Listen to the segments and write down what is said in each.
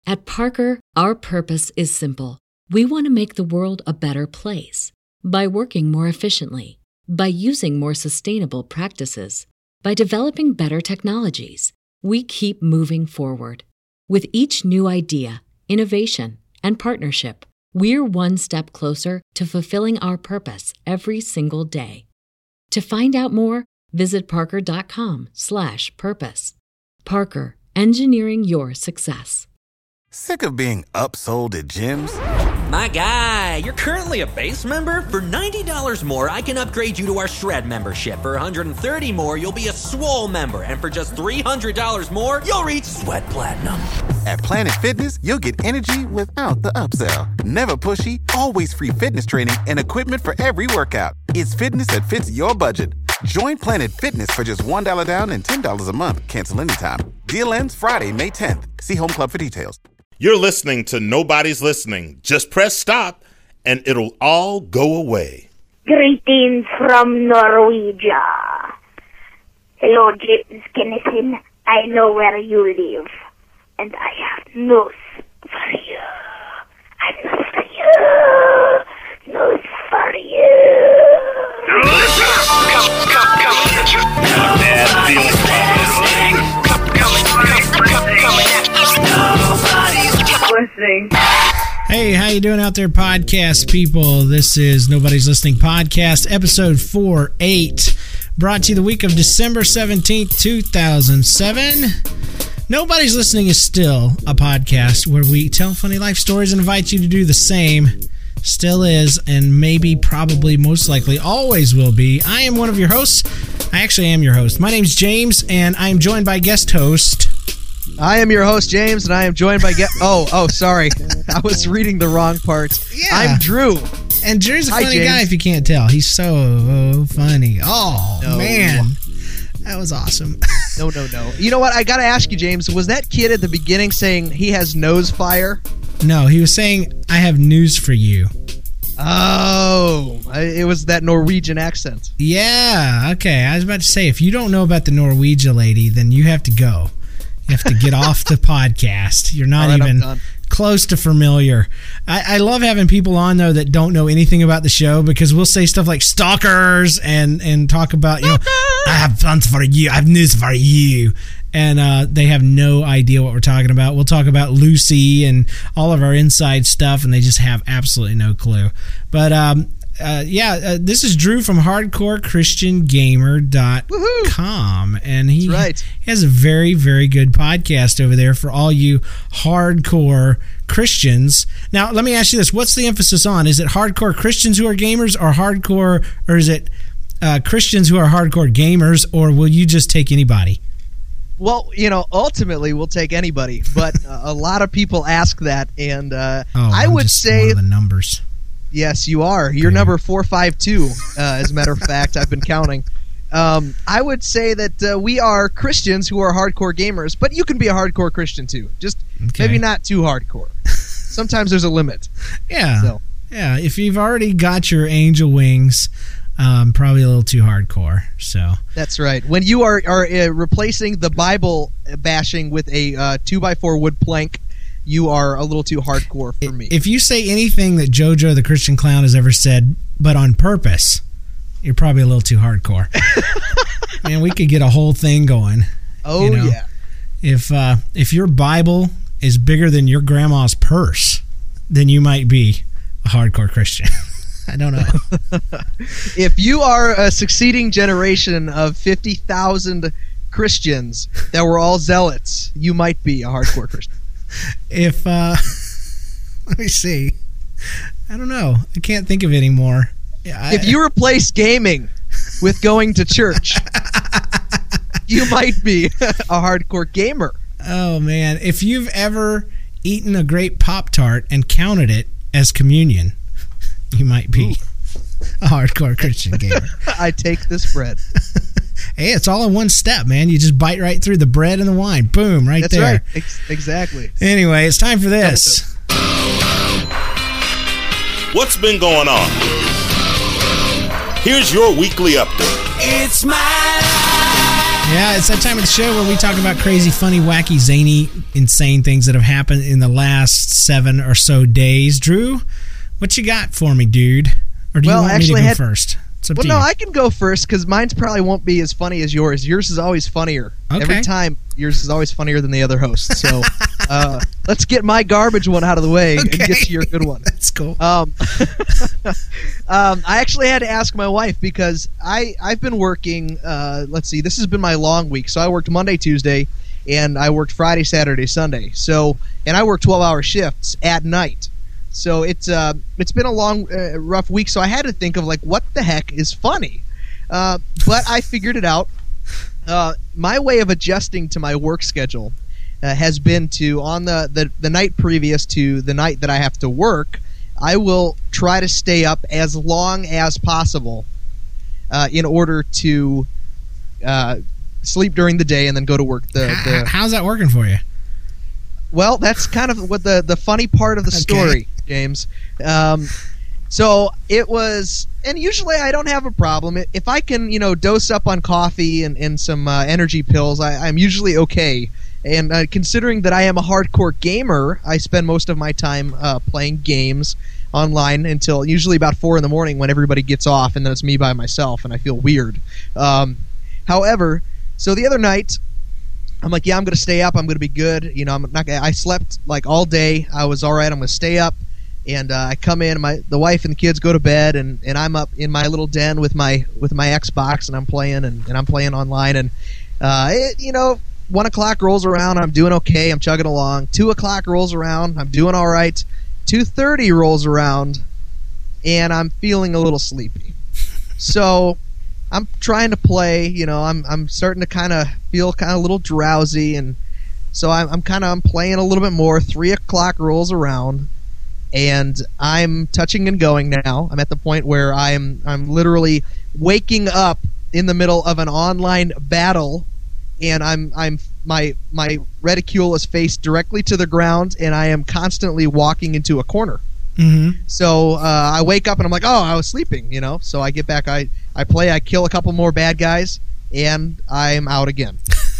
At Parker, our purpose is simple. We want to make the world a better place by working more efficiently, by using more sustainable practices, by developing better technologies. We keep moving forward. With each new idea, innovation, and partnership, we're one step closer to fulfilling our purpose every single day. To find out more, visit parker.com/purpose. Parker, engineering your success. Sick of being upsold at gyms? My guy, you're currently a base member? For $90 more, I can upgrade you to our Shred membership. For $130 more, you'll be a Swole member. And for just $300 more, you'll reach Sweat Platinum. At Planet Fitness, you'll get energy without the upsell. Never pushy, always free fitness training and equipment for every workout. It's fitness that fits your budget. Join Planet Fitness for just $1 down and $10 a month. Cancel anytime. Deal ends Friday, May 10th. See Home Club for details. You're listening to Nobody's Listening. Just press stop, and it'll all go away. Greetings from Norwegia. Hello, James Kennison. I know where you live, and I have news for you. I have news for you. News for you. Listening. Hey, how you doing out there, podcast people? This is Nobody's Listening Podcast, episode 48, brought to you the week of December 17th, 2007. Nobody's Listening is still a podcast where we tell funny life stories and invite you to do the same. Still is, and maybe, probably, most likely, always will be. I am one of your hosts. I actually am your host. My name's James, and I am joined by guest host. I am your host, James, and I am joined by Oh, sorry. I was reading the wrong part. Yeah. I'm Drew. And Drew's a funny James. guy, if you can't tell. He's so funny. Oh, No. man. That was awesome. No. You know what? I got to ask you, James, was that kid at the beginning saying he has nose fire? No, he was saying, I have news for you. Oh, it was that Norwegian accent. Yeah, okay. I was about to say, if you don't know about the Norwegia lady, then you have to go. You have to get off the podcast. You're not All right, I'm even done. close to familiar. I love having people on, though, that don't know anything about the show, because we'll say stuff like stalkers and talk about, I have plans for you. I have news for you. And they have no idea what we're talking about. We'll talk about Lucy and all of our inside stuff, and they just have absolutely no clue. But this is Drew from HardcoreChristianGamer.com, and he has a very, very good podcast over there for all you hardcore Christians. Now, let me ask you this: what's the emphasis on? Is it hardcore Christians who are gamers, or is it Christians who are hardcore gamers, or will you just take anybody? Well, ultimately we'll take anybody, but a lot of people ask that, and I would say one of the numbers. Yes, you are. You're number 452, as a matter of fact. I've been counting. I would say that we are Christians who are hardcore gamers, but you can be a hardcore Christian too. Just maybe not too hardcore. Sometimes there's a limit. Yeah. Yeah, if you've already got your angel wings, probably a little too hardcore. So that's right. When you are replacing the Bible bashing with a 2x4 wood plank, you are a little too hardcore for me. If you say anything that JoJo the Christian Clown has ever said, but on purpose, you're probably a little too hardcore. Man, we could get a whole thing going. Oh, yeah. If your Bible is bigger than your grandma's purse, then you might be a hardcore Christian. I don't know. If you are a succeeding generation of 50,000 Christians that were all zealots, you might be a hardcore Christian. If let me see, I don't know. I can't think of any more. If you replace gaming with going to church, you might be a hardcore gamer. Oh man! If you've ever eaten a grape Pop-Tart and counted it as communion, you might be a hardcore Christian gamer. I take this bread. Hey, it's all in one step, man. You just bite right through the bread and the wine. Boom, right That's there. That's right. Exactly. Anyway, it's time for this. What's been going on? Here's your weekly update. It's my life. Yeah, it's that time of the show where we talk about crazy, funny, wacky, zany, insane things that have happened in the last 7 or so days. Drew, what you got for me, dude? Or do you want me to go first? It's up to you. I can go first because mine probably won't be as funny as yours. Yours is always funnier. Okay. Every time, yours is always funnier than the other host. So let's get my garbage one out of the way and get to your good one. That's cool. I actually had to ask my wife because I've been working, let's see, this has been my long week. So I worked Monday, Tuesday, and I worked Friday, Saturday, Sunday. So, and I worked 12-hour shifts at night. So it's been a long, rough week. So I had to think of like, what the heck is funny? But I figured it out. My way of adjusting to my work schedule has been to, on the night previous to the night that I have to work, I will try to stay up as long as possible in order to sleep during the day and then go to work. How's that working for you? Well, that's kind of what the funny part of the story, James. So it was, and usually I don't have a problem. If I can, dose up on coffee and some energy pills, I'm usually okay. And considering that I am a hardcore gamer, I spend most of my time playing games online until usually about 4 in the morning when everybody gets off, and then it's me by myself, and I feel weird. However, so the other night, I'm like, yeah, I'm going to stay up. I'm going to be good. I slept like all day. I was all right. I'm going to stay up. And I come in, the wife and the kids go to bed, and I'm up in my little den with my Xbox, and I'm playing, and I'm playing online. And 1 o'clock rolls around, I'm doing okay. I'm chugging along. 2 o'clock rolls around, I'm doing all right. 2:30 rolls around, and I'm feeling a little sleepy. So I'm trying to play. I'm starting to kind of feel a little drowsy, and so I'm playing a little bit more. 3 o'clock rolls around, and I'm touching and going now. I'm at the point where I'm literally waking up in the middle of an online battle, and my reticule is faced directly to the ground, and I am constantly walking into a corner. Mm-hmm. So I wake up and I'm like, oh, I was sleeping, So I get back, I play, I kill a couple more bad guys, and I'm out again.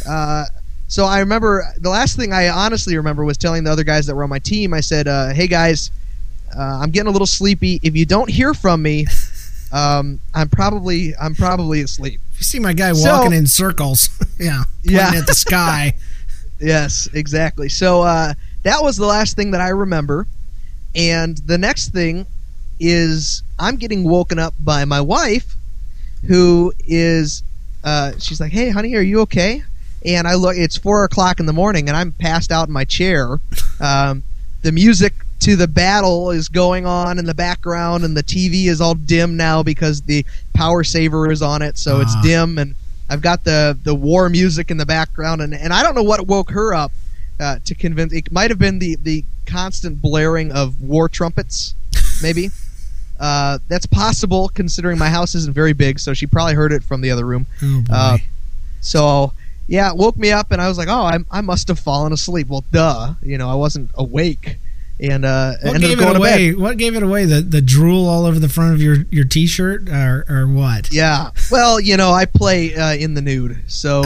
So I remember, the last thing I honestly remember was telling the other guys that were on my team, I said, hey guys, I'm getting a little sleepy. If you don't hear from me, I'm probably asleep. If you see my guy walking in circles, pointing at the sky. Yes, exactly. So that was the last thing that I remember. And the next thing is I'm getting woken up by my wife, who is, she's like, hey, honey, are you okay? And I look, it's 4 o'clock in the morning, and I'm passed out in my chair. The music to the battle is going on in the background, and the TV is all dim now because the power saver is on it, so it's dim, and I've got the war music in the background, and I don't know what woke her up to convince. It might have been the constant blaring of war trumpets, maybe. That's possible, considering my house isn't very big, so she probably heard it from the other room. Oh, boy. So, yeah, it woke me up, and I was like, oh, I must have fallen asleep. Well, duh. I wasn't awake. And what gave it away? What gave it away? The drool all over the front of your T-shirt, or what? Yeah. Well, I play in the nude, so.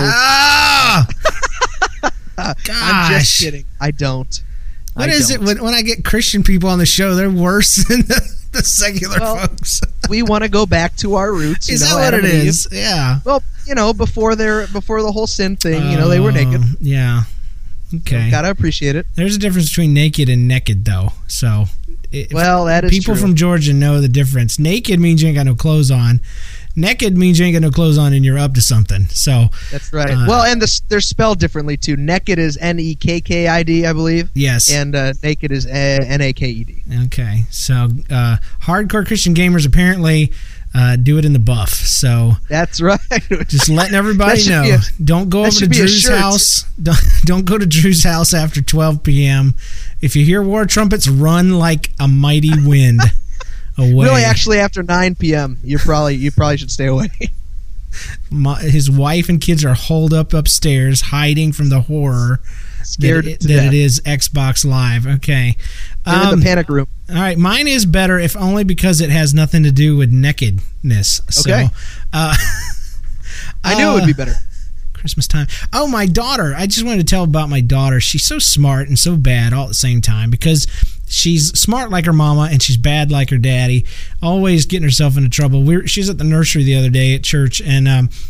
I'm just kidding. I don't. What is it when I get Christian people on the show? They're worse than the secular folks. We want to go back to our roots. Is that what it is? Yeah. Well, before the whole sin thing, they were naked. Yeah. Okay. So, gotta appreciate it. There's a difference between naked and naked, though. So, that is people true. from Georgia know the difference. Naked means you ain't got no clothes on. Naked means you ain't got no clothes on and you're up to something. So that's right. And they're spelled differently too. Naked is Nekkid, I believe. Yes. And naked is Naked. Okay. So hardcore Christian gamers apparently do it in the buff. So that's right. Just letting everybody know. Don't go over to Drew's house. Don't go to Drew's house after 12 p.m. If you hear war trumpets, run like a mighty wind. Away. Really, actually, after 9 p.m., you probably should stay away. His wife and kids are holed up upstairs, hiding from the horror that it is Xbox Live. Okay, they're in the panic room. All right, mine is better, if only because it has nothing to do with nakedness. Okay. So, I knew it would be better. Christmas time. Oh, my daughter. I just wanted to tell about my daughter. She's so smart and so bad all at the same time because she's smart like her mama and she's bad like her daddy, always getting herself into trouble. She's at the nursery the other day at church, and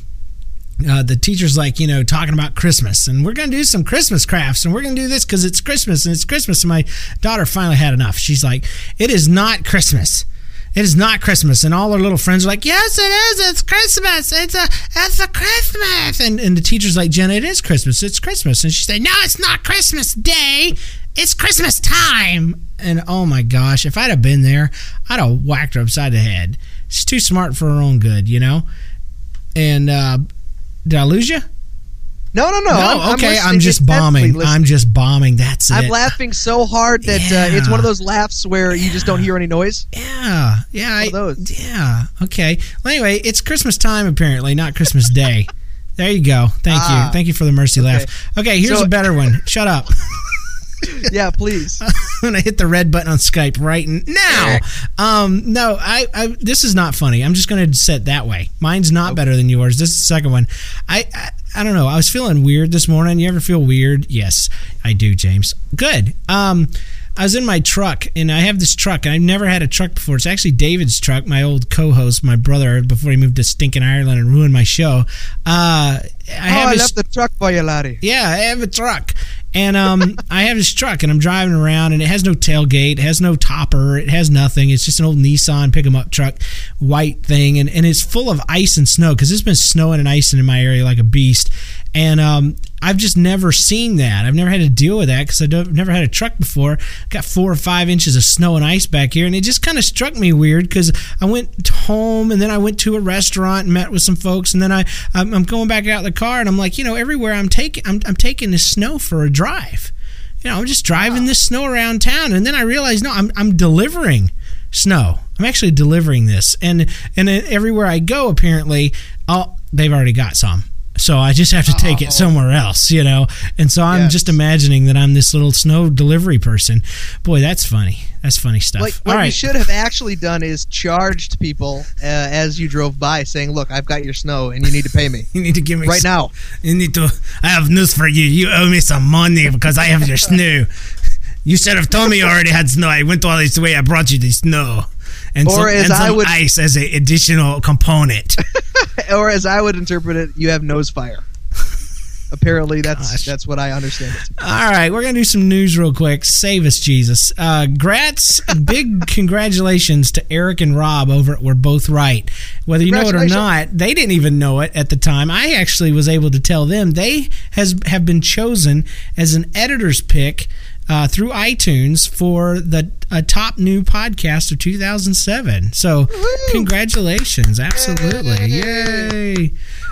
the teacher's like, talking about Christmas, and we're going to do some Christmas crafts, and we're going to do this because it's Christmas, and it's Christmas. And my daughter finally had enough. She's like, it is not Christmas. It is not Christmas. And all her little friends are like, yes, it is. It's Christmas. It's a Christmas. And the teacher's like, Jenna, it is Christmas. It's Christmas. And she's like, no, it's not Christmas Day. It's Christmas time. And oh my gosh, if I'd have been there, I'd have whacked her upside the head. She's too smart for her own good, And did I lose you? No. Okay, I'm just bombing. I'm just bombing. That's it. I'm laughing so hard that it's one of those laughs where you just don't hear any noise. Yeah. One of those. Yeah. Okay. Well, anyway, it's Christmas time apparently, not Christmas Day. There you go. Thank you for the mercy laugh. Okay, here's a better one. Shut up. Yeah, please. I'm gonna hit the red button on Skype right now. No, I this is not funny. I'm just gonna set that way. Mine's not better than yours. This is the second one. I don't know. I was feeling weird this morning. You ever feel weird? Yes, I do, James. Good. I was in my truck, and I have this truck, and I've never had a truck before. It's actually David's truck, my old co-host, my brother, before he moved to stinking Ireland and ruined my show. I left the truck for you, laddie. Yeah, I have a truck. And I have this truck, and I'm driving around, and it has no tailgate, it has no topper, it has nothing. It's just an old Nissan pick-em-up truck, white thing, and it's full of ice and snow because it's been snowing and icing in my area like a beast. And I've just never seen that. I've never had to deal with that because I've never had a truck before. Got 4 or 5 inches of snow and ice back here, and it just kind of struck me weird because I went home, and then I went to a restaurant and met with some folks, and then I'm going back out in the car, and I'm like, everywhere I'm taking this snow for a drive. I'm just driving this snow around town, and then I realized, no, I'm delivering snow. I'm actually delivering this, and everywhere I go, apparently, they've already got some. So I just have to take it somewhere else, And so I'm just imagining that I'm this little snow delivery person. Boy, that's funny. That's funny stuff. What you should have actually done is charged people as you drove by, saying, "Look, I've got your snow, and you need to pay me. You need to give me right now. I have news for you. You owe me some money because I have your snow. You should have told me you already had snow. I went all this way. I brought you the snow." And some ice as an additional component. Or as I would interpret it, you have nose fire. Apparently, that's what I understand it to be. All right, we're going to do some news real quick. Save us, Jesus. Grats, big congratulations to Eric and Rob over at We're Both Right. Whether you know it or not, they didn't even know it at the time. I actually was able to tell them they have been chosen as an editor's pick through iTunes for the top new podcast of 2007. So, congratulations. Absolutely. Yay.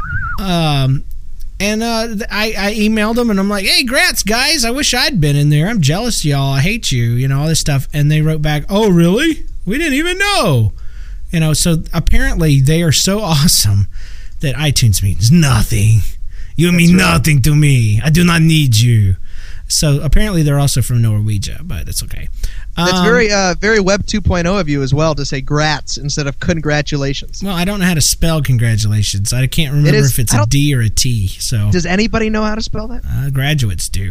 And I emailed them, and I'm like, hey, grats, guys. I wish I'd been in there. I'm jealous of y'all. I hate you, all this stuff. And they wrote back, oh, really? We didn't even know. So apparently they are so awesome that iTunes means nothing. You mean nothing to me. I do not need you. So apparently they're also from Norwegia, but it's okay. That's very Web 2.0 of you as well to say grats instead of congratulations. Well, I don't know how to spell congratulations. I can't remember if it's a D or a T. So does anybody know how to spell that? Graduates do.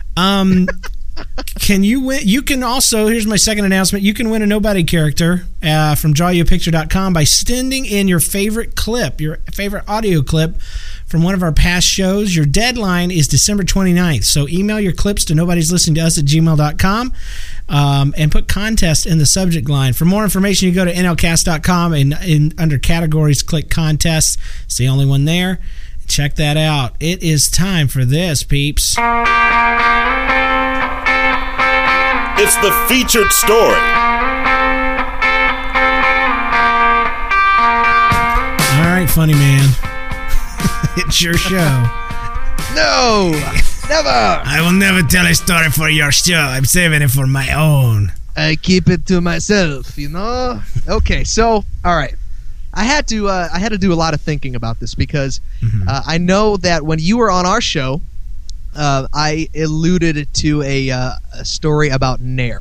Can you win? You can also, here's my second announcement, you can win a Nobody character from drawyouapicture.com by sending in your favorite clip, your favorite audio clip from one of our past shows. Your deadline is December 29th, so email your clips to nobodieslisteningtous@gmail.com and put contest in the subject line. For more information, you go to nlcast.com and under categories, click contests. It's the only one there. Check that out. It is time for this, peeps. It's the featured story. All right, funny man. It's your show. No, never. I will never tell a story for your show. I'm saving it for my own. I keep it to myself, Okay, so, all right. I had to do a lot of thinking about this because I know that when you were on our show, I alluded to a story about Nair.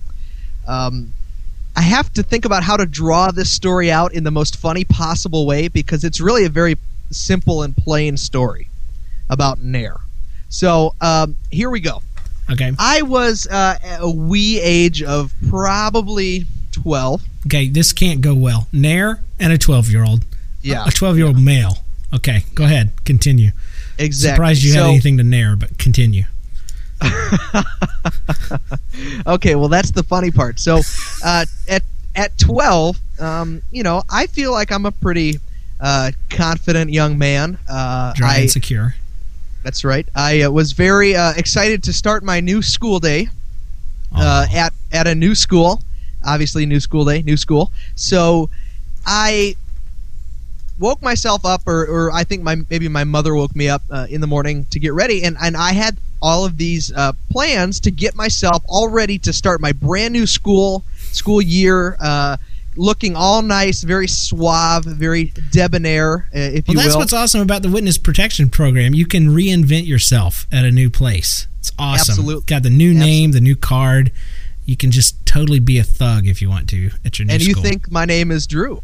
I have to think about how to draw this story out in the most funny possible way because it's really a very simple and plain story. about Nair. So here we go. Okay. I was a wee age of probably 12. Okay, this can't go well. Nair and a 12-year-old. Yeah. A 12-year-old male. Okay, go ahead. Continue. Exactly. Surprised you had anything to Nair, but continue. Okay, well, that's the funny part. So at 12, I feel like I'm a pretty confident young man. Dry and secure. That's right. I was very excited to start my new school day at a new school. Obviously, new school day, new school. So I woke myself up, or I think maybe my mother woke me up in the morning to get ready, and I had all of these plans to get myself all ready to start my brand new school year, looking all nice, very suave, very debonair, if you will. Well, that's what's awesome about the Witness Protection Program. You can reinvent yourself at a new place. It's awesome. Absolutely. Got the new name, the new card. You can just totally be a thug if you want to at your new school. And you think my name is Drew.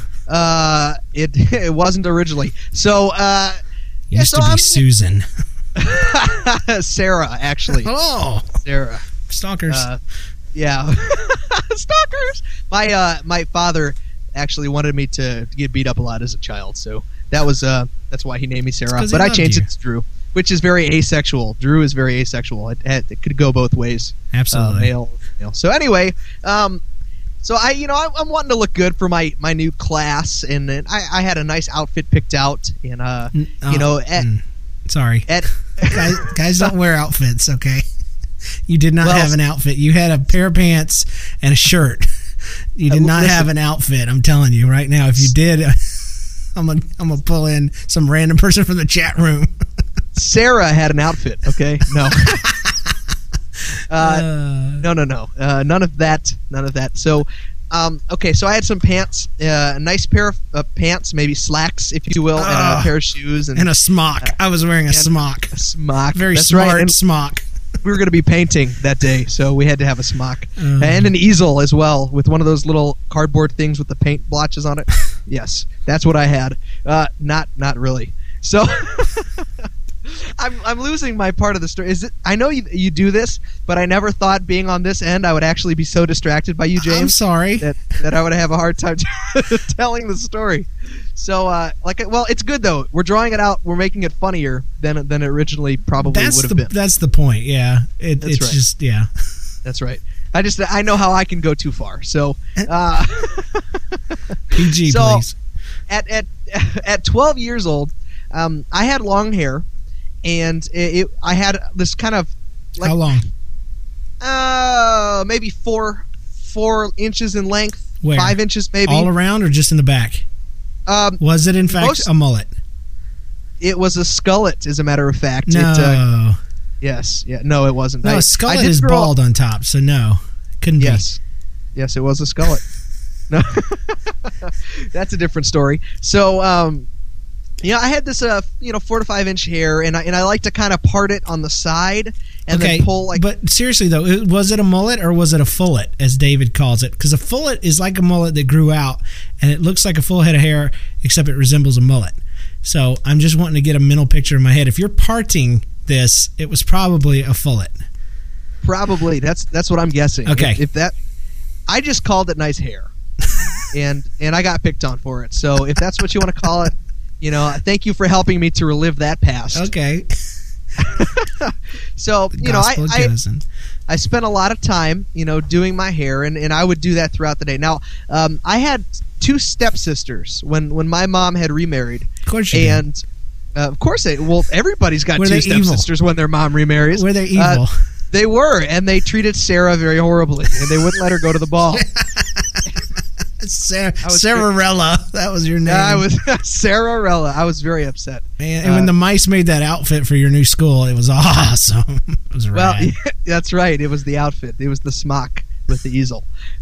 It wasn't originally. So used to be Susan. Sarah, actually. Oh, Sarah. Stalkers. Yeah. Stalkers. My father actually wanted me to get beat up a lot as a child, so that's why he named me Sarah. But I changed it to Drew, which is very asexual. Drew is very asexual. It could go both ways. Absolutely. Male. So anyway, so I'm wanting to look good for my new class, and I had a nice outfit picked out, and sorry, guys don't wear outfits, okay? You did not have an outfit. You had a pair of pants and a shirt. You did not have an outfit. I'm telling you right now. If you did, I'm gonna pull in some random person from the chat room. Sarah had an outfit. Okay, no. No. None of that. So, okay. So I had some pants, a nice pair of pants, maybe slacks, if you will, and a pair of shoes, and a smock. I was wearing a smock. A smock. Very That's smart right. smock. We were going to be painting that day, so we had to have a smock and an easel as well, with one of those little cardboard things with the paint blotches on it. Yes, that's what I had. Not really. So. I'm losing my part of the story. I know you do this, but I never thought being on this end I would actually be so distracted by you, James. I'm sorry that I would have a hard time telling the story. So, it's good though. We're drawing it out. We're making it funnier than it originally probably would have been. That's the point. Yeah, it's right. Just yeah. That's right. I know how I can go too far. So, PG, please. At 12 years old, I had long hair. And I had this kind of like, how long? Maybe 4 inches in length. Where? 5 inches maybe. All around or just in the back? Was it in fact a mullet? It was a skullet, as a matter of fact. No. Yes. Yeah. No, it wasn't. No, a skullet is bald on top, so no, couldn't be. Yes, it was a skullet. No, that's a different story. So. I had this 4 to 5 inch hair, and I like to kind of part it on the side and then pull like. But seriously though, was it a mullet or was it a fullet, as David calls it? Because a fullet is like a mullet that grew out, and it looks like a full head of hair, except it resembles a mullet. So I'm just wanting to get a mental picture in my head. If you're parting this, it was probably a fullet. Probably. That's what I'm guessing. Okay. If that, I just called it nice hair, and I got picked on for it. So if that's what you want to call it. Thank you for helping me to relive that past. Okay. So, I spent a lot of time, doing my hair, and I would do that throughout the day. Now, I had 2 stepsisters when my mom had remarried. Of course you did. Of course everybody's got 2 stepsisters when their mom remarries. Were they evil? They were, and they treated Sarah very horribly, and they wouldn't let her go to the ball. Sararella, that was your name. I was Sararella. I was very upset. And when the mice made that outfit for your new school, it was awesome. It was rad. Well, that's right. It was the outfit. It was the smock with the easel.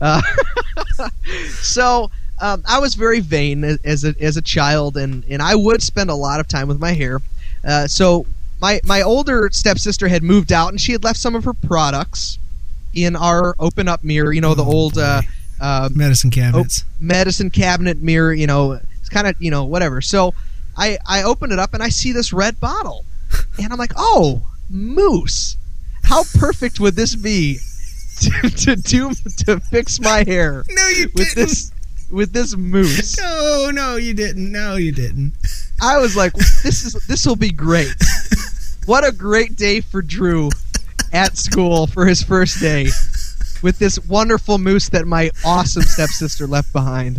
So I was very vain as a child, and I would spend a lot of time with my hair. So my older stepsister had moved out, and she had left some of her products in our open-up mirror. The old. Medicine cabinets. Medicine cabinet mirror, it's kind of, whatever. So I open it up and I see this red bottle. And I'm like, oh, moose. How perfect would this be to fix my hair? No, you didn't. With this moose. No, you didn't. No, you didn't. I was like, this will be great. What a great day for Drew at school for his first day with this wonderful moose that my awesome stepsister left behind.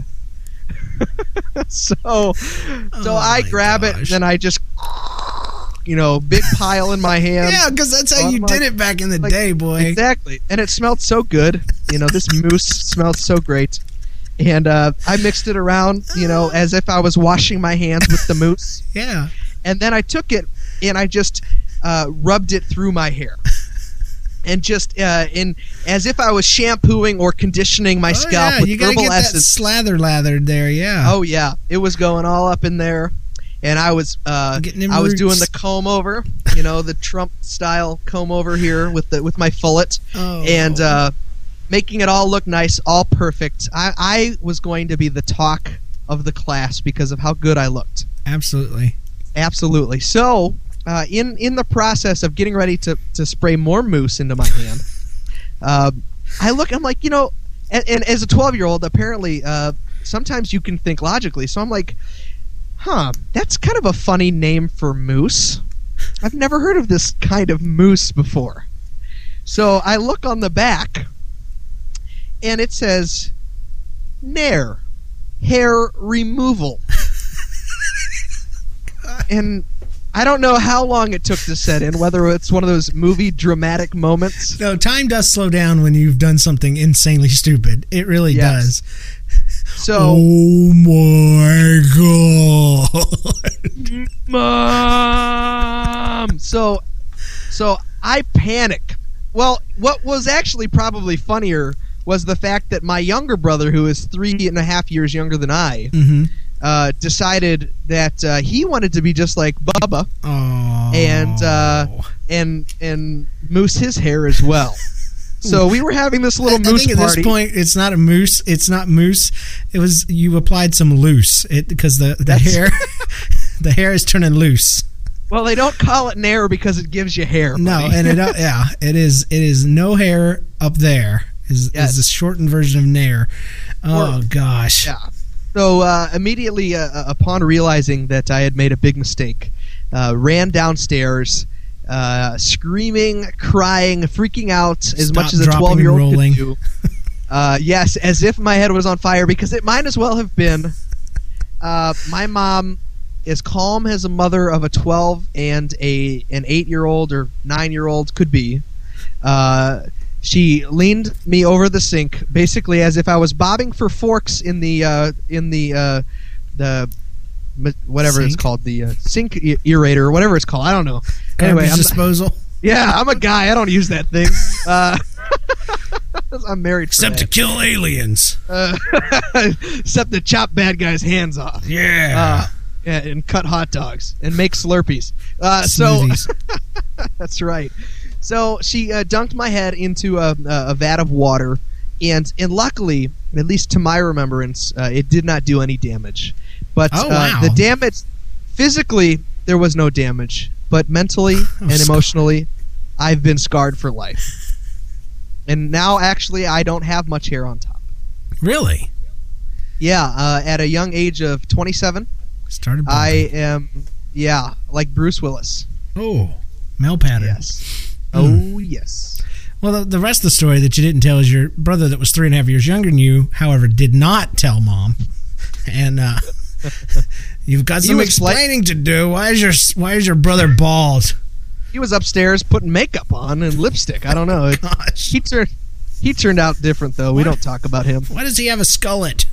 So I grab it, and then I just, big pile in my hand. Yeah, because that's how you did it back in the day, boy. Exactly. And it smelled so good. This moose smelled so great. And I mixed it around, as if I was washing my hands with the moose. Yeah. And then I took it and I just rubbed it through my hair. And just as if I was shampooing or conditioning my scalp with you gotta herbal get essence. That lathered there, yeah. Oh yeah, it was going all up in there, and I was doing the comb over, the Trump style comb over here with my fullet, and making it all look nice, all perfect. I was going to be the talk of the class because of how good I looked. Absolutely. So. In the process of getting ready to spray more mousse into my hand, I'm like, and as a 12-year-old, apparently sometimes you can think logically. So I'm like, that's kind of a funny name for mousse. I've never heard of this kind of mousse before. So I look on the back, and it says, Nair, hair removal. And I don't know how long it took to set in, whether it's one of those movie dramatic moments. No, time does slow down when you've done something insanely stupid. It really does. So, oh my God. Mom! So I panic. Well, what was actually probably funnier was the fact that my younger brother, who is 3.5 years younger than I, decided that he wanted to be just like Bubba, and mousse his hair as well. So we were having this little moose party. I think at this point, it's not a moose. It's not mousse. It was you applied some loose because the hair, the hair is turning loose. Well, they don't call it Nair because it gives you hair. No, buddy. and it is no hair up there. Is the shortened version of Nair. Oh gosh. Yeah. So immediately upon realizing that I had made a big mistake, ran downstairs, screaming, crying, freaking out as much as a 12-year-old could do. Yes, as if my head was on fire, because it might as well have been. My mom, as calm as a mother of a 12 and an 8-year-old or 9-year-old could be, she leaned me over the sink, basically as if I was bobbing for forks in the whatever sink? it's called, the sink aerator or whatever it's called. I don't know. Anyway, disposal. I'm a guy. I don't use that thing. I'm married. Except to kill aliens. Except to chop bad guys' hands off. Yeah. And cut hot dogs and make Slurpees. That's right. So she dunked my head into a vat of water, and luckily, at least to my remembrance, it did not do any damage. But the damage, physically, there was no damage. But mentally and emotionally, I've been scarred for life. And now, actually, I don't have much hair on top. Really? Yeah, at a young age of 27, I am, like Bruce Willis. Oh, male pattern. Yes. Oh, yes. Well, the rest of the story that you didn't tell is your brother that was 3.5 years younger than you, however, did not tell Mom. And you've got some explaining to do. Why is your brother bald? He was upstairs putting makeup on and lipstick. I don't know. Gosh. He turned out different, though. We don't talk about him. Why does he have a skullet?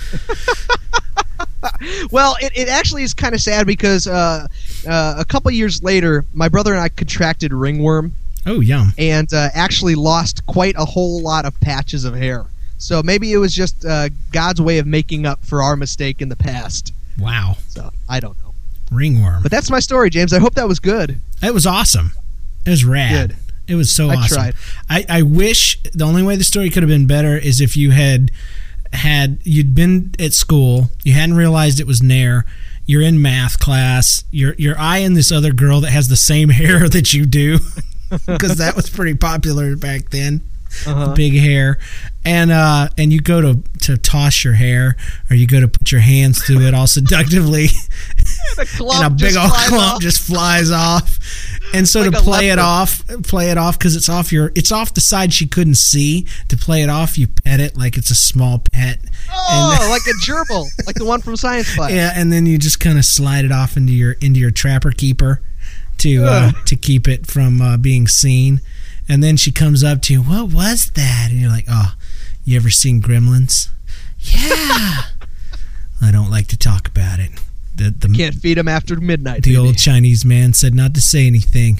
Well, it actually is kind of sad because a couple years later, my brother and I contracted ringworm. Oh, yum. And actually lost quite a whole lot of patches of hair. So maybe it was just God's way of making up for our mistake in the past. Wow. So I don't know. Ringworm. But that's my story, James. I hope that was good. It was awesome. It was rad. Good. It was so awesome. I tried. I wish the only way the story could have been better is if you you'd been at school, you hadn't realized it was Nair, You're in math class. You're eyeing this other girl that has the same hair that you do, because that was pretty popular back then. Big hair, and you go to toss your hair, or you go to put your hands through it all seductively, and a big old clump just flies off. And so like to play it off because it's off the side she couldn't see. To play it off, you pet it like it's a small pet. Oh, like a gerbil, like the one from science class. Yeah, and then you just kind of slide it off into your trapper keeper to keep it from being seen. And then she comes up to you, what was that? And you're like, oh, you ever seen Gremlins? Yeah. I don't like to talk about it. Can't feed them after midnight. The old Chinese man said not to say anything.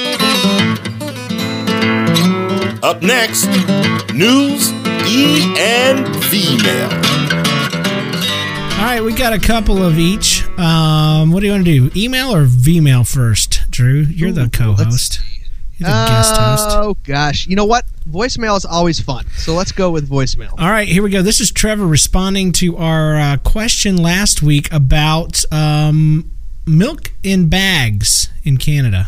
Up next, news, E&V mail. All right, we got a couple of each. What do you want to do? Email or V-mail first, Drew? You're the co-host. You're the guest host. Oh, gosh. You know what? Voicemail is always fun. So let's go with voicemail. All right, here we go. This is Trevor responding to our question last week about milk in bags in Canada.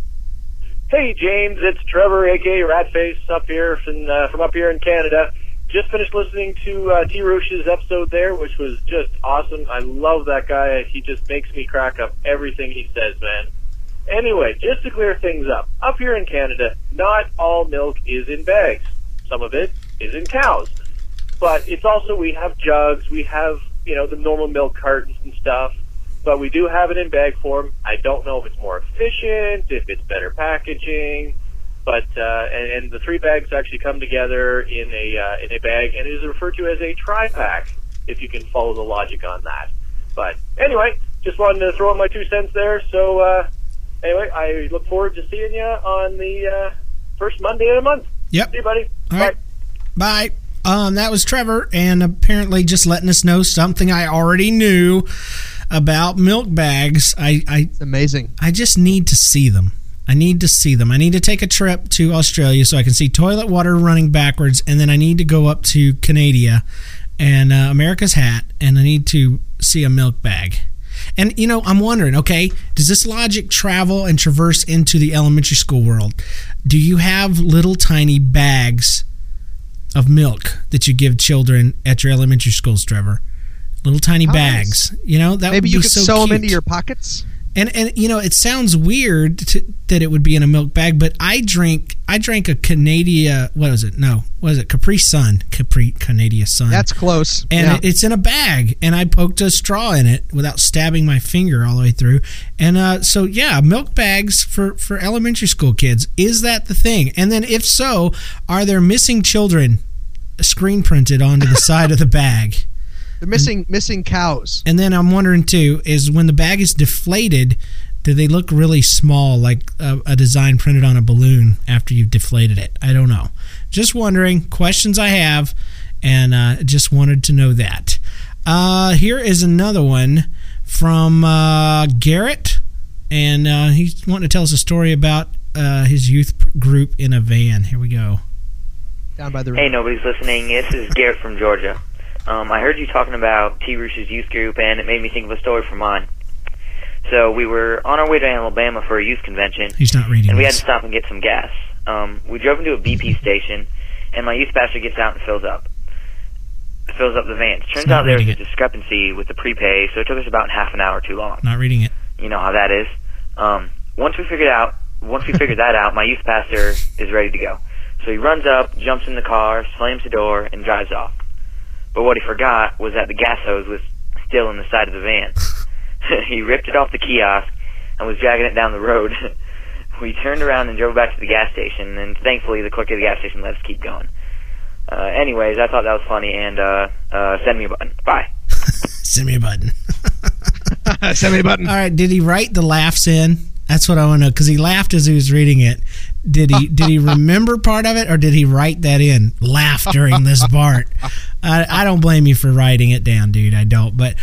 Hey, James. It's Trevor, a.k.a. Ratface, up here from up here in Canada. Just finished listening to T. Roosh's episode there, which was just awesome. I love that guy. He just makes me crack up everything he says, man. Anyway, just to clear things up here in Canada, not all milk is in bags. Some of it is in cows. But it's also, we have jugs, we have, the normal milk cartons and stuff, but we do have it in bag form. I don't know if it's more efficient, if it's better packaging, but, and the 3 bags actually come together in a bag, and it is referred to as a tri-pack, if you can follow the logic on that. But anyway, just wanted to throw in my 2 cents there, so, anyway, I look forward to seeing you on the first Monday of the month. Yep. See you, buddy. All right. Bye. That was Trevor, and apparently just letting us know something I already knew about milk bags. It's amazing. I just need to see them. I need to take a trip to Australia so I can see toilet water running backwards, and then I need to go up to Canada and America's Hat, and I need to see a milk bag. And, I'm wondering, okay, does this logic travel and traverse into the elementary school world? Do you have little tiny bags of milk that you give children at your elementary schools, Trevor? Little tiny bags. That maybe would you be could so sew cute. them into your pockets. And it sounds weird that it would be in a milk bag, but I drank a Canada, Capri Sun. Canada Sun. That's close. And it's in a bag, and I poked a straw in it without stabbing my finger all the way through. And so, yeah, milk bags for elementary school kids. Is that the thing? And then if so, are there missing children screen printed onto the side of the bag? They're missing cows. And then I'm wondering, too, is when the bag is deflated, do they look really small, like a design printed on a balloon after you've deflated it? I don't know. Just wondering. Questions I have, and just wanted to know that. Here is another one from Garrett, and he's wanting to tell us a story about his youth group in a van. Here we go. Down by the river. Hey, nobody's listening. This is Garrett from Georgia. I heard you talking about T. Roosh's youth group, and it made me think of a story from mine. So we were on our way to Alabama for a youth convention. He's not reading and we this. had to stop and get some gas. We drove into a BP station, and my youth pastor gets out and fills up the van. Turns out there was a discrepancy with the prepay, so it took us about half an hour too long. Not reading it. You know how that is. Once we figured that out, my youth pastor is ready to go. So he runs up, jumps in the car, slams the door, and drives off. But what he forgot was that the gas hose was still in the side of the van. He ripped it off the kiosk and was dragging it down the road. We turned around and drove back to the gas station, and thankfully the clerk at the gas station let us keep going. Anyways, I thought that was funny, and send me a button. Bye. Send me a button. Send me a button. All right, did he write the laughs in? That's what I want to know, because he laughed as he was reading it. Did he remember part of it, or did he write that in? Laugh during this part. I don't blame you for writing it down, dude. I don't. But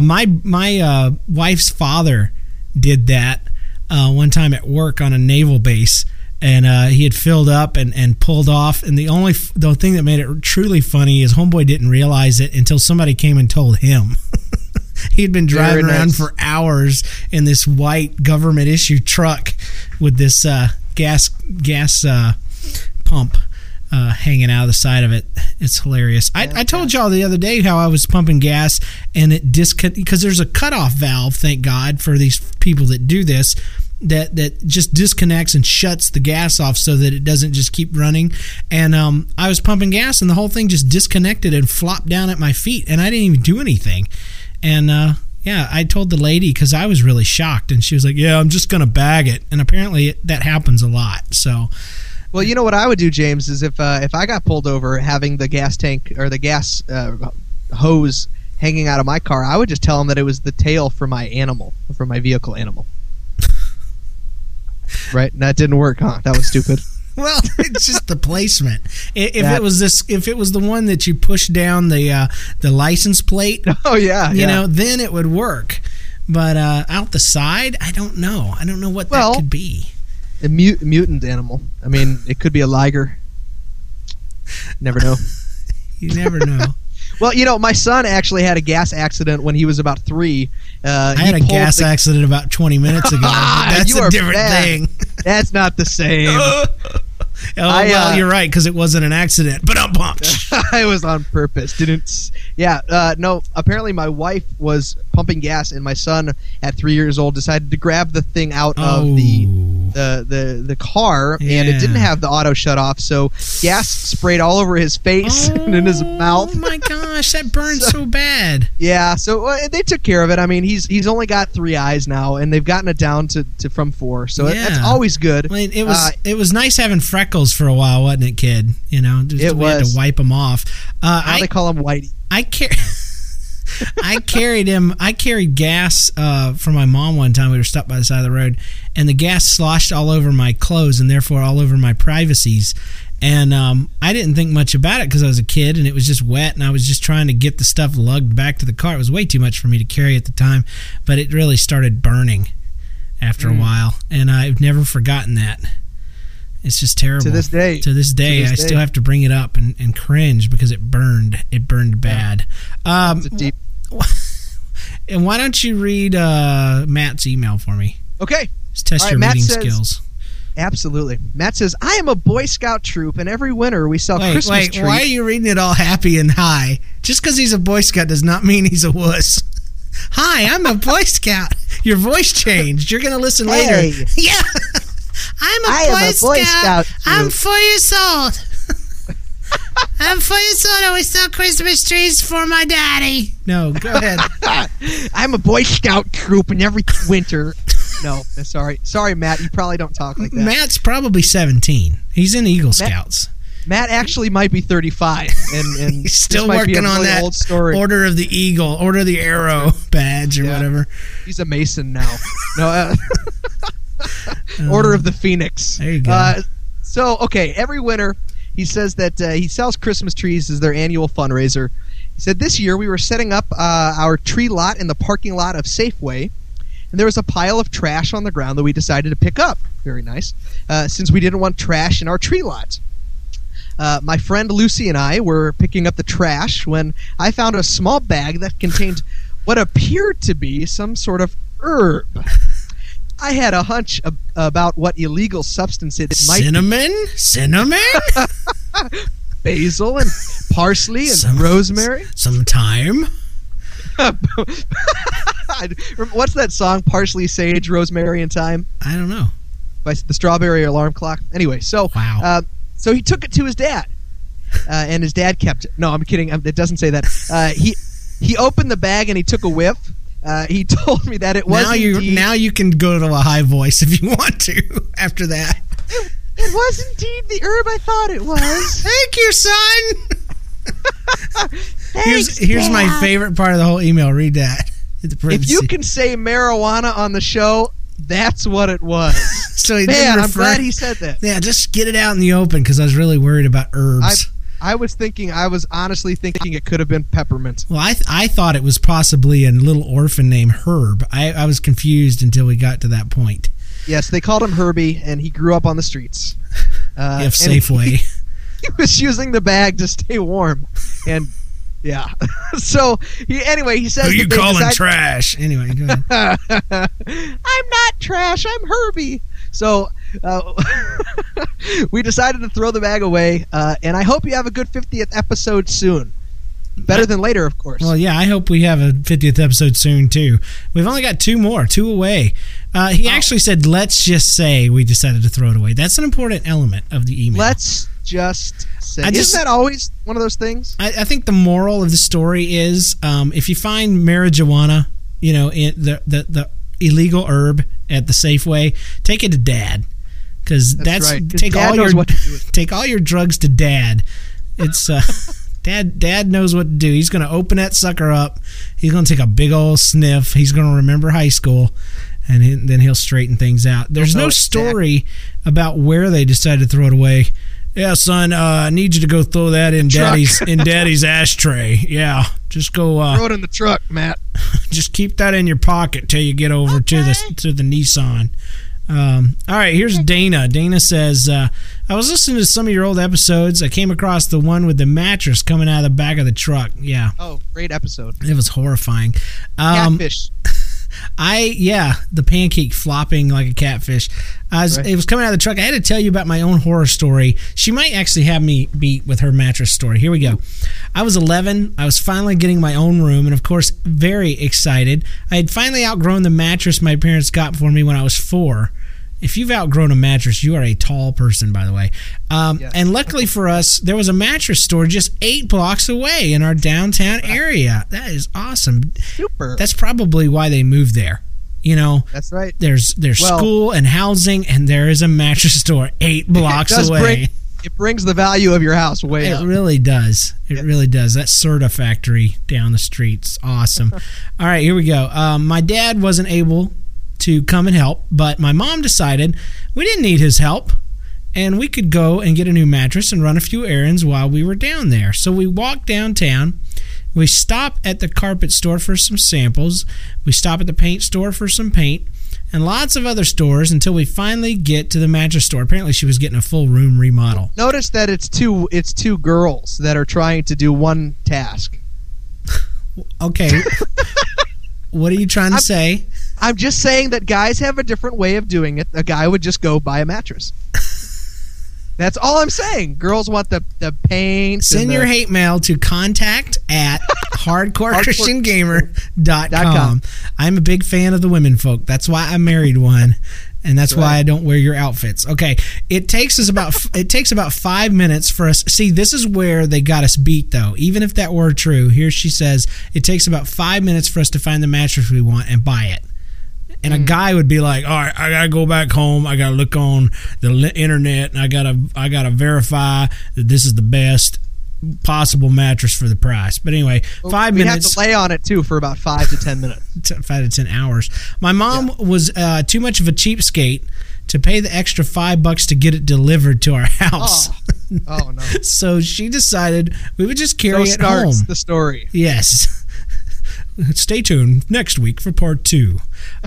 my wife's father did that one time at work on a naval base, and he had filled up and pulled off. And the thing that made it truly funny is homeboy didn't realize it until somebody came and told him. He'd been driving Very around nice. for hours in this white government issue truck with this gas pump hanging out of the side of it. It's hilarious. I told y'all the other day how I was pumping gas and it because there's a cutoff valve, thank God, for these people that do this, that just disconnects and shuts the gas off so that it doesn't just keep running. And I was pumping gas and the whole thing just disconnected and flopped down at my feet, and I didn't even do anything. And I told the lady because I was really shocked, and she was like, "Yeah, I'm just gonna bag it." And apparently that happens a lot. So, Well, you know what I would do, James, is if I got pulled over having the gas tank or the gas hose hanging out of my car, I would just tell them that it was the tail for my vehicle animal. Right? And that didn't work, huh? That was stupid. well, it's just the placement. If it was the one that you push down the license plate, oh yeah, you know, then it would work. But out the side, I don't know. I don't know what that could be. A mutant animal. I mean, it could be a liger. Never know. You never know. Well, you know, my son actually had a gas accident when he was about 3. I had a gas accident about 20 minutes ago. That's a different thing. That's not the same. Well, you're right, because it wasn't an accident, but I'm pumped. I was on purpose. No, apparently my wife was pumping gas, and my son, at 3 years old, decided to grab the thing out of the car, and it didn't have the auto shut off, so gas sprayed all over his face and in his mouth. Oh my gosh, that burned so bad. Yeah, so they took care of it. I mean, he's only got 3 eyes now, and they've gotten it down to from 4, so that's always good. I mean, it was nice having freckles for a while, wasn't it, kid? You know, we had to wipe them off. Now they call him Whitey. I carried gas for my mom one time. We were stopped by the side of the road, and the gas sloshed all over my clothes and therefore all over my privacies. And I didn't think much about it because I was a kid and it was just wet, and I was just trying to get the stuff lugged back to the car. It was way too much for me to carry at the time, but it really started burning after a while, and I've never forgotten that. It's just terrible. To this day, I still have to bring it up and cringe because it burned. It burned bad. And why don't you read Matt's email for me? Okay. Just test your reading skills. Absolutely. Matt says, I am a Boy Scout troop, and every winter we sell Christmas trees. Why are you reading it all happy and high? Just because he's a Boy Scout does not mean he's a wuss. Hi, I'm a Boy Scout. Your voice changed. You're going to listen later. Yeah. I am a Boy Scout. I'm 4 years old. I'm 4 years old and we sell Christmas trees for my daddy. No, go ahead. I'm a Boy Scout troop, and every winter... No, sorry, Matt. You probably don't talk like that. Matt's probably 17. He's in Eagle Scouts. Matt actually might be 35, and he's still working on that old story. Order of the Eagle, Order of the Arrow badge or whatever. He's a Mason now. No, Order of the Phoenix. There you go. Every winter he says that he sells Christmas trees as their annual fundraiser. He said this year we were setting up our tree lot in the parking lot of Safeway, and there was a pile of trash on the ground that we decided to pick up. Very nice. Since we didn't want trash in our tree lot. My friend Lucy and I were picking up the trash when I found a small bag that contained what appeared to be some sort of herb. I had a hunch about what illegal substance it might be. Cinnamon? Basil and parsley and rosemary. Some thyme. What's that song? Parsley, sage, rosemary, and thyme? I don't know. By the Strawberry Alarm Clock. Anyway, so so he took it to his dad, and his dad kept it. No, I'm kidding. It doesn't say that. He opened the bag and he took a whiff. He told me that it was now you can go to a high voice if you want to after that. It was indeed the herb I thought it was. Thank you, son. Here's my favorite part of the whole email. Read that. If you can say marijuana on the show, that's what it was. So I'm glad he said that. Yeah, just get it out in the open because I was really worried about herbs. I was honestly thinking it could have been peppermint. Well, I thought it was possibly a little orphan named Herb. I was confused until we got to that point. Yes, they called him Herbie, and he grew up on the streets. Safeway. He was using the bag to stay warm, and Yeah. So he says. Who you calling trash? Anyway, go ahead. I'm not trash. I'm Herbie. So we decided to throw the bag away, and I hope you have a good 50th episode soon. Better than later, of course. Well, yeah, I hope we have a 50th episode soon, too. We've only got 2 more, 2 away. He actually said, let's just say we decided to throw it away. That's an important element of the email. Let's just say. Isn't that always one of those things? I think the moral of the story is if you find marijuana, in the illegal herb at the Safeway, take it to Dad. Because that's right. Take all your drugs to Dad. It's... Dad knows what to do. He's going to open that sucker up. He's going to take a big old sniff. He's going to remember high school, and then he'll straighten things out. There's no story about where they decided to throw it away. Yeah, son, I need you to go throw that in Daddy's ashtray. Yeah, just go throw it in the truck, Matt. Just keep that in your pocket till you get over to the Nissan. All right, here's Dana. Dana says, I was listening to some of your old episodes. I came across the one with the mattress coming out of the back of the truck. Yeah. Oh, great episode. It was horrifying. Catfish. The pancake flopping like a catfish. It was coming out of the truck. I had to tell you about my own horror story. She might actually have me beat with her mattress story. Here we go. I was 11. I was finally getting my own room, and of course, very excited. I had finally outgrown the mattress my parents got for me when I was 4. If you've outgrown a mattress, you are a tall person, by the way. Yes. And luckily for us, there was a mattress store just 8 blocks away in our downtown area. That is awesome. Super. That's probably why they moved there. That's right. There's school and housing, and there is a mattress store 8 blocks away. It brings the value of your house way up. It really does. It really does. That Serta factory down the street's awesome. All right, here we go. My dad wasn't able to come and help, but my mom decided we didn't need his help and we could go and get a new mattress and run a few errands while we were down there. So we walked downtown. We stop at the carpet store for some samples. We stop at the paint store for some paint and lots of other stores until we finally get to the mattress store. Apparently she was getting a full room remodel. Notice that it's two girls that are trying to do one task. Okay. What are you trying to say? I'm just saying that guys have a different way of doing it. A guy would just go buy a mattress. That's all I'm saying. Girls want the paint. Send your hate mail to contact@hardcorechristiangamer.com. I'm a big fan of the women folk. That's why I married one. And that's why I don't wear your outfits. Okay, it takes about 5 minutes for us. See, this is where they got us beat, though. Even if that were true, here she says it takes about 5 minutes for us to find the mattress we want and buy it. And a guy would be like, "All right, I gotta go back home. I gotta look on the internet, and I gotta verify that this is the best possible mattress for the price." But anyway, 5 minutes. We have to lay on it too for about 5 to 10 minutes. 5 to 10 hours. My mom was too much of a cheapskate to pay the extra $5 to get it delivered to our house. Oh no! So she decided we would just carry it home. So starts the story. Yes. Stay tuned next week for part 2.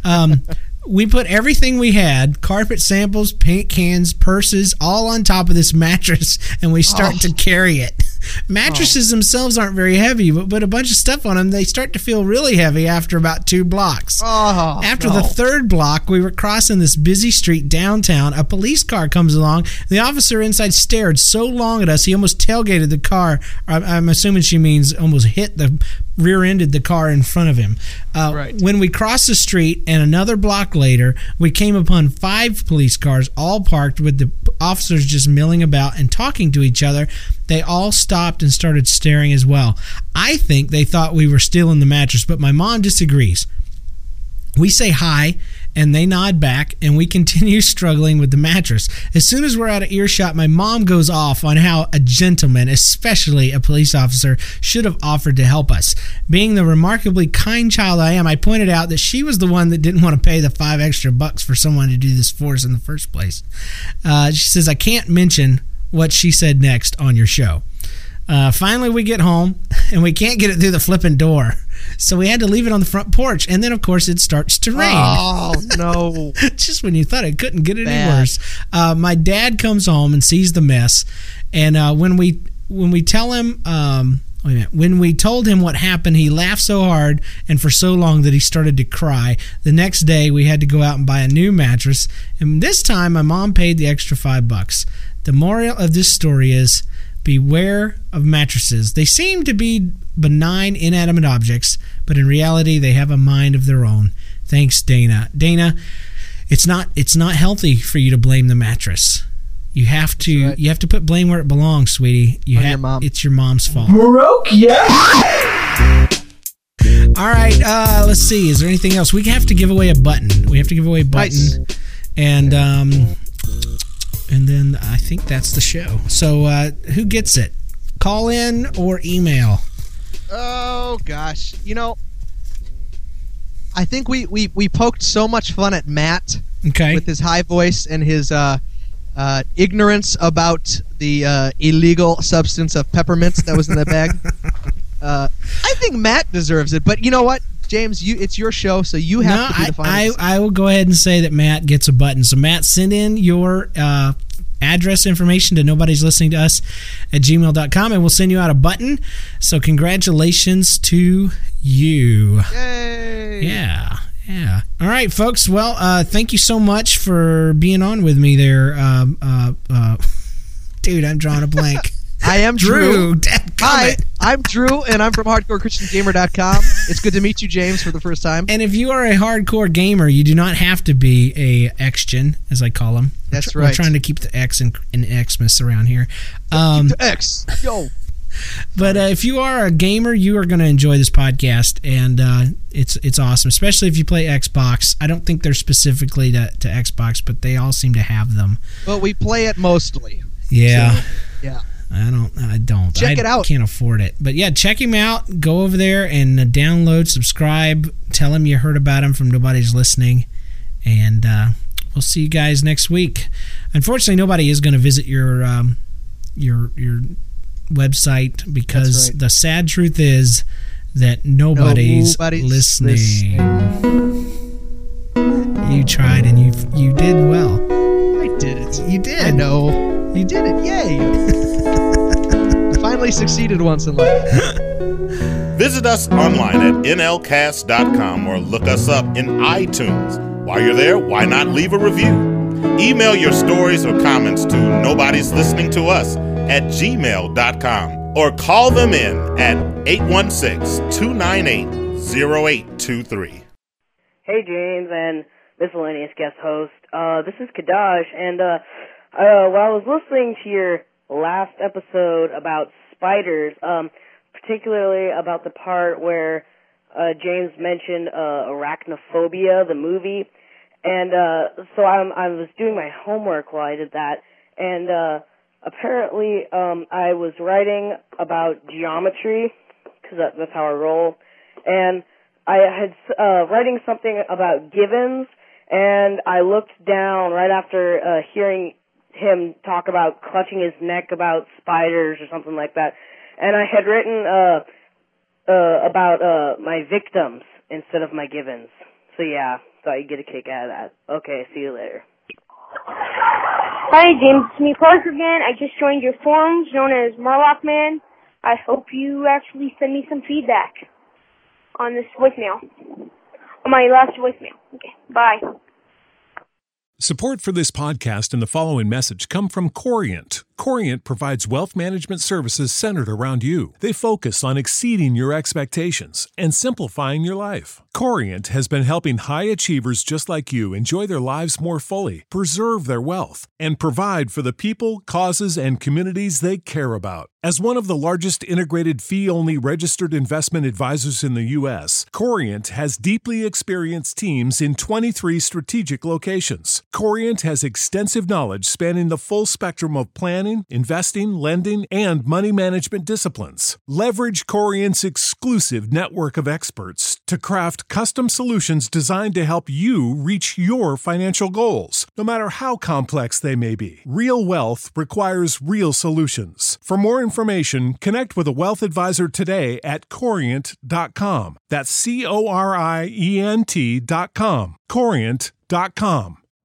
We put everything we had, carpet samples, paint cans, purses, all on top of this mattress, and we start to carry it. Mattresses themselves aren't very heavy, but put a bunch of stuff on them, they start to feel really heavy after about 2 blocks. After the 3rd block, we were crossing this busy street downtown. A police car comes along. The officer inside stared so long at us, he almost tailgated the car. I'm assuming she means almost rear-ended the car in front of him. Right. When we crossed the street and another block later, we came upon 5 police cars all parked with the officers just milling about and talking to each other. They all stopped and started staring as well. I think they thought we were stealing the mattress, but my mom disagrees. We say hi, and they nod back, and we continue struggling with the mattress. As soon as we're out of earshot, my mom goes off on how a gentleman, especially a police officer, should have offered to help us. Being the remarkably kind child I am, I pointed out that she was the one that didn't want to pay the $5 extra for someone to do this for us in the first place. She says, I can't mention what she said next on your show. Finally, we get home, and we can't get it through the flipping door. So we had to leave it on the front porch, and then, of course, it starts to rain. Oh, no. Just when you thought it couldn't get any worse. My dad comes home and sees the mess, and when we tell him Wait a minute. When we told him what happened, he laughed so hard and for so long that he started to cry. The next day, we had to go out and buy a new mattress, and this time my mom paid the extra $5. The moral of this story is beware of mattresses. They seem to be benign, inanimate objects, but in reality, they have a mind of their own. Thanks, Dana. Dana, it's not healthy for you to blame the mattress. You have to put blame where it belongs, sweetie. Your mom. It's your mom's fault. Broke, yeah. All right, let's see. Is there anything else? We have to give away a button. We have to give away a button. Nice. And then I think that's the show. So who gets it? Call in or email? Oh, gosh. I think we poked so much fun at Matt with his high voice and his ignorance about the illegal substance of peppermint that was in the bag. I think Matt deserves it, but you know what, James? It's your show, so you have to be the final. I will go ahead and say that Matt gets a button. So Matt, send in your address information to nobody's listening to us at gmail.com, and we'll send you out a button. So congratulations to you. Yay! Yeah. All right, folks. Well, thank you so much for being on with me there. Dude, I'm drawing a blank. I am Drew. Hi, I'm Drew, and I'm from HardcoreChristianGamer.com. It's good to meet you, James, for the first time. And if you are a hardcore gamer, you do not have to be a X-Gen, as I call them. That's right. We're trying to keep the X in Xmas around here. Keep the X. Yo. But if you are a gamer, you are going to enjoy this podcast, and it's awesome, especially if you play Xbox. I don't think they're specifically to Xbox, but they all seem to have them. Well, we play it mostly. Yeah. So, yeah. I don't. Check it out. I can't afford it. But yeah, check him out. Go over there and download, subscribe. Tell him you heard about him from Nobody's Listening. And we'll see you guys next week. Unfortunately, nobody is going to visit your website because the sad truth is that nobody's listening. You tried and you did well. I did it. You did. I know. You did it. Yay. You finally succeeded once in life. Visit us online at nlcast.com or look us up in iTunes. While you're there, why not leave a review? Email your stories or comments to nobody's listening to us at gmail.com or call them in at 816-298-0823. Hey, James and miscellaneous guest host. This is Kadash, and while I was listening to your last episode about spiders, particularly about the part where James mentioned Arachnophobia, the movie, and so I was doing my homework while I did that, and apparently I was writing about geometry, because that's how I roll, and I had writing something about givens, and I looked down right after hearing him talk about clutching his neck about spiders or something like that, and I had written about my victims instead of my givens. So yeah, thought you'd get a kick out of that. Okay, see you later. Hi, James. It's me, Parker, again. I just joined your forums known as Marlock Man. I hope you actually send me some feedback on this voicemail. On my last voicemail. Okay, bye. Support for this podcast and the following message come from Corient. Corient provides wealth management services centered around you. They focus on exceeding your expectations and simplifying your life. Corient has been helping high achievers just like you enjoy their lives more fully, preserve their wealth, and provide for the people, causes, and communities they care about. As one of the largest integrated fee-only registered investment advisors in the U.S., Corient has deeply experienced teams in 23 strategic locations. Corient has extensive knowledge spanning the full spectrum of planning, investing, lending, and money management disciplines. Leverage Corient's exclusive network of experts to craft custom solutions designed to help you reach your financial goals, no matter how complex they may be. Real wealth requires real solutions. For more information, connect with a wealth advisor today at Corient.com. That's Corient.com. Corient.com.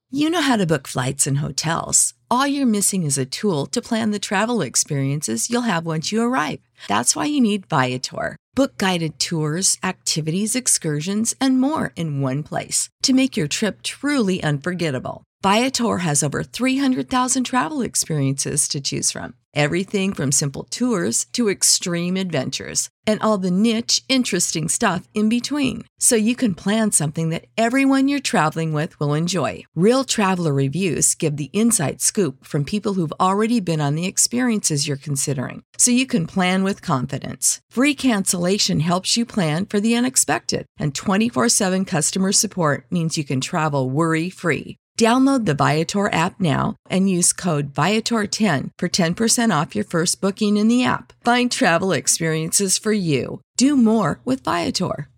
You know how to book flights and hotels. All you're missing is a tool to plan the travel experiences you'll have once you arrive. That's why you need Viator. Book guided tours, activities, excursions, and more in one place to make your trip truly unforgettable. Viator has over 300,000 travel experiences to choose from. Everything from simple tours to extreme adventures and all the niche, interesting stuff in between. So you can plan something that everyone you're traveling with will enjoy. Real traveler reviews give the inside scoop from people who've already been on the experiences you're considering. So you can plan with confidence. Free cancellation helps you plan for the unexpected. And 24/7 customer support means you can travel worry-free. Download the Viator app now and use code Viator10 for 10% off your first booking in the app. Find travel experiences for you. Do more with Viator.